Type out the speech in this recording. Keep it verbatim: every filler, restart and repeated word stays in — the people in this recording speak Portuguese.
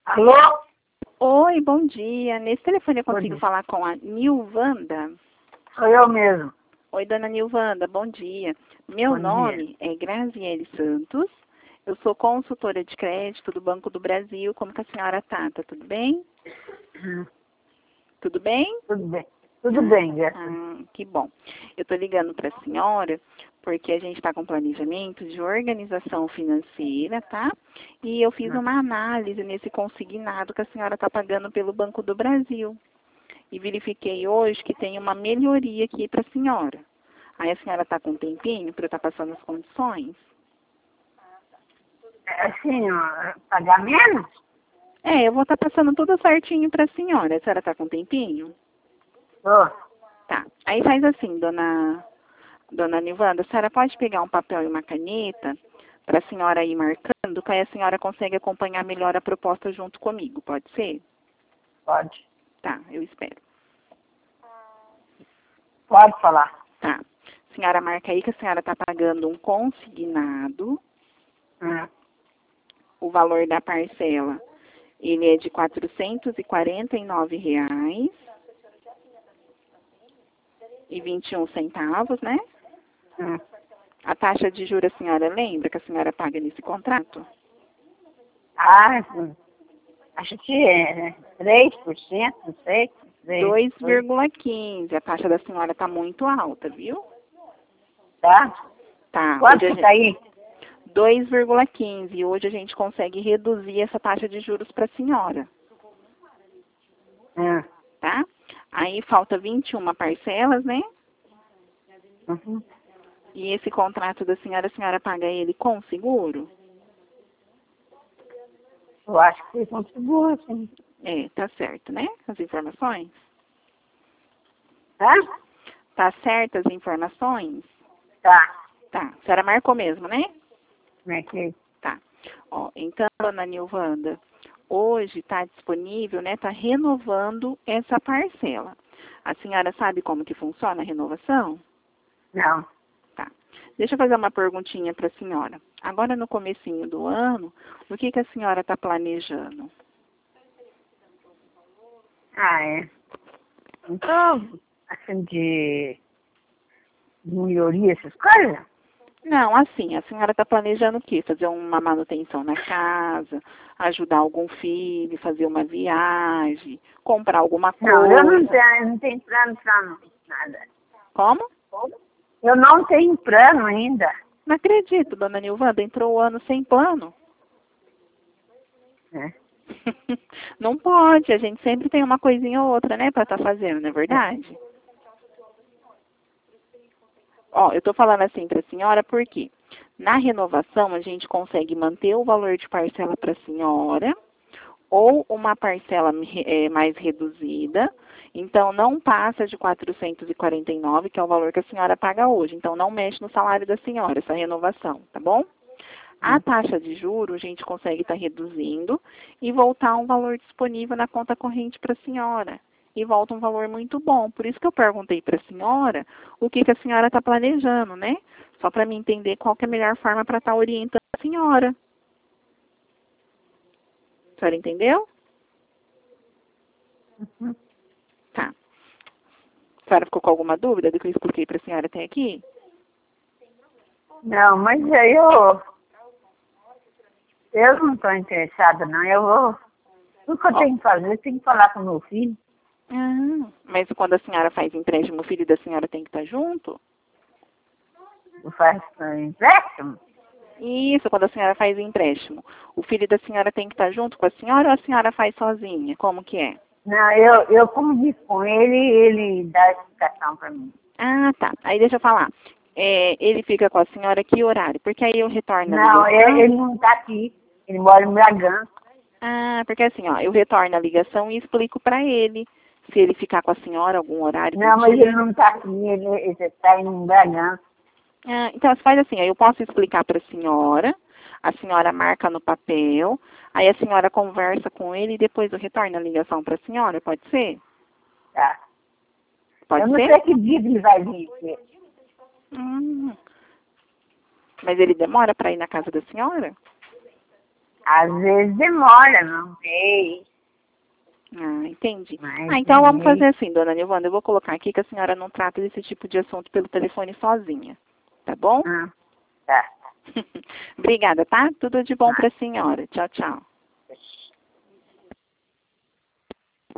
Alô? Oi, bom dia. Nesse telefone eu Bom consigo dia. falar com a Nilvanda? Sou eu mesmo. Oi, dona Nilvanda, bom dia. Meu Bom nome é Graziele Santos. Eu sou consultora de crédito do Banco do Brasil. Como que a senhora tá? Tá tudo bem? Hum, Tudo bem? Tudo bem. Tudo bem, graças a Deus. Ah, que bom. Eu estou ligando para a senhora porque a gente está com planejamento de organização financeira, tá? E eu fiz Hum. uma análise nesse consignado que a senhora está pagando pelo Banco do Brasil. E verifiquei hoje que tem uma melhoria aqui para a senhora. Aí a senhora está com um tempinho para eu estar passando as condições? É assim, ó, pagar menos? É, eu vou estar passando tudo certinho para a senhora. A senhora está com um tempinho? Tô. Tá. Aí faz assim, dona, dona Nilvanda, a senhora pode pegar um papel e uma caneta para a senhora ir marcando, que aí a senhora consegue acompanhar melhor a proposta junto comigo, pode ser? Pode. Tá, eu espero. Pode falar. Tá. A senhora marca aí que a senhora está pagando um consignado. Hum. O valor da parcela, ele é de quatrocentos e quarenta e nove reais e vinte e um centavos, né? Hum. A taxa de juros a senhora lembra que a senhora paga nesse contrato? Ah, sim. Acho que é, né? três por cento, não sei. dois vírgula quinze. A taxa da senhora está muito alta, viu? Tá? Tá. Quanto Hoje a que gente... tá aí? dois vírgula quinze. Hoje a gente consegue reduzir essa taxa de juros para a senhora, Hum. tá? Aí falta vinte e uma parcelas, né? Uhum. E esse contrato da senhora, a senhora paga ele com seguro? Eu acho que vocês vão seguro, sim. É, tá certo, né? As informações? Tá? Tá certa as informações? Tá. Tá. A senhora marcou mesmo, né? Como é que... Tá. Ó, então, dona Nilvanda, hoje está disponível, né? Tá renovando essa parcela. A senhora sabe como que funciona a renovação? Não. Tá. Deixa eu fazer uma perguntinha para a senhora. Agora, no comecinho do ano, o que que a senhora está planejando? Ah, é. Então, assim, de de melhoria, essas coisas? Não, assim, a senhora está planejando o quê? Fazer uma manutenção na casa, ajudar algum filho, fazer uma viagem, comprar alguma coisa? Não, eu não tenho, eu não tenho plano pra não- nada. Como? Eu não tenho plano ainda. Não acredito, dona Nilvanda, entrou o ano sem plano. É. Não pode, a gente sempre tem uma coisinha ou outra, né, para estar fazendo, não é verdade? Ó, eu tô falando assim para a senhora porque na renovação a gente consegue manter o valor de parcela para a senhora ou uma parcela é, mais reduzida. Então, não passa de quatrocentos e quarenta e nove, que é o valor que a senhora paga hoje. Então, não mexe no salário da senhora, essa renovação, tá bom? A taxa de juros a gente consegue estar reduzindo e voltar a um valor disponível na conta corrente para a senhora. E volta um valor muito bom. Por isso que eu perguntei para a senhora o que, que a senhora está planejando, né? Só para me entender qual que é a melhor forma para estar orientando a senhora. A senhora entendeu? Uhum. Tá. A senhora ficou com alguma dúvida do que eu expliquei para a senhora até aqui? Não, mas aí eu, eu não estou interessada, não. Eu vou. Tudo que eu tenho que fazer, eu tenho que falar com meu filho. Ah, mas quando a senhora faz empréstimo, o filho da senhora tem que estar junto? Eu faço eh, empréstimo. Isso, quando a senhora faz empréstimo. O filho da senhora tem que estar junto com a senhora ou a senhora faz sozinha? Como que é? Não, eu, eu convivo com ele e ele dá a explicação para mim. Ah, tá. Aí deixa eu falar. É, ele fica com a senhora que horário? Porque aí eu retorno a Não, ligação. ele, ele não está aqui. Ele mora em Bragança. Ah, porque assim, ó, eu retorno a ligação e explico para ele. Se ele ficar com a senhora algum horário do Não, mas dia. ele não está aqui. Ele está em Bragança. Ah, então, você faz assim, aí eu posso explicar para a senhora, a senhora marca no papel, aí a senhora conversa com ele e depois eu retorno a ligação para a senhora, pode ser? Tá. Pode Eu não ser? sei que dia que ele vai vir aqui. Hum, mas ele demora para ir na casa da senhora? Às vezes demora, não sei. Ah, entendi. Mas, Ah, então vamos sei. fazer assim, dona Nilvana, eu vou colocar aqui que a senhora não trata desse tipo de assunto pelo telefone sozinha, tá bom? Ah, tá. Obrigada, tá? Tudo de bom Ah. para a senhora. Tchau, tchau.